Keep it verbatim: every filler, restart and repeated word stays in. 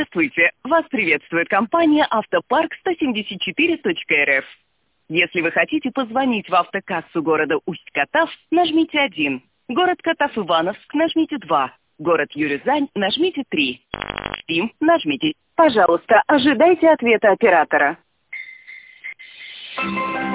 Здравствуйте! Вас приветствует компания «Автопарк сто семьдесят четыре точка эр эф». Если вы хотите позвонить в автокассу города Усть-Катав, нажмите один. Город Катав-Ивановск, нажмите два. Город Юрюзань, нажмите три. Стим, нажмите. Пожалуйста, ожидайте ответа оператора.